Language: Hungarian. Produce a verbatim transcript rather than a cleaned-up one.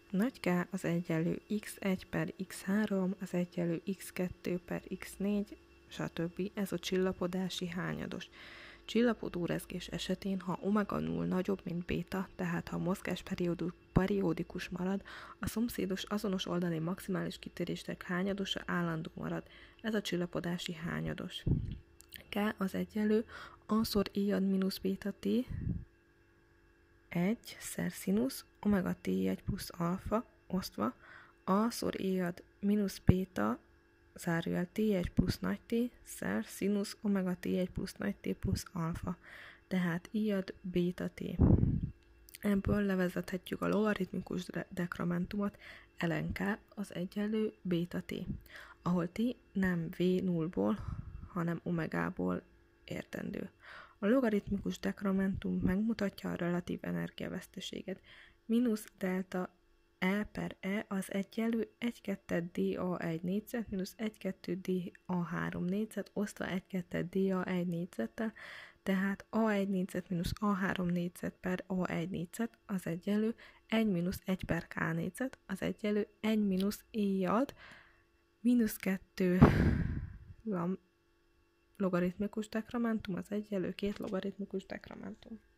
Nagy K az egyenlő x egy per x három, az egyenlő x kettő per x négy, stb. Ez a csillapodási hányados. Csillapodórezgés esetén, ha omega null nagyobb, mint béta, tehát ha a mozgás periódikus marad, a szomszédos azonos oldali maximális kitérések hányadosa állandó marad. Ez a csillapodási hányados. K az egyenlő a-szor i-ad mínusz béta t egy szer színusz omega t egy plusz alfa osztva a-szor i-ad mínusz béta zárójel t egy plusz nagy T szer színusz omega t egy plusz nagy T plusz alfa. Tehát i-ad béta t. Ebből levezethetjük a logaritmikus dekramentumot ln k az egyenlő béta t, ahol t nem v nullból, hanem omegából értendő. A logaritmikus dekramentum megmutatja a relatív energiaveszteséget. Mínusz delta E per E az egyenlő egy kettő dA egy négyzet mínusz egy kettő dA három négyzet osztva egy kettő dA egy négyzettel, tehát A egy négyzet mínusz A három négyzet per A egy négyzet az egyenlő egy mínusz egy per K négyzet az egyenlő egy mínusz i-ad mínusz kettő logaritmikus dekramentum az egyenlő két logaritmikus dekramentum.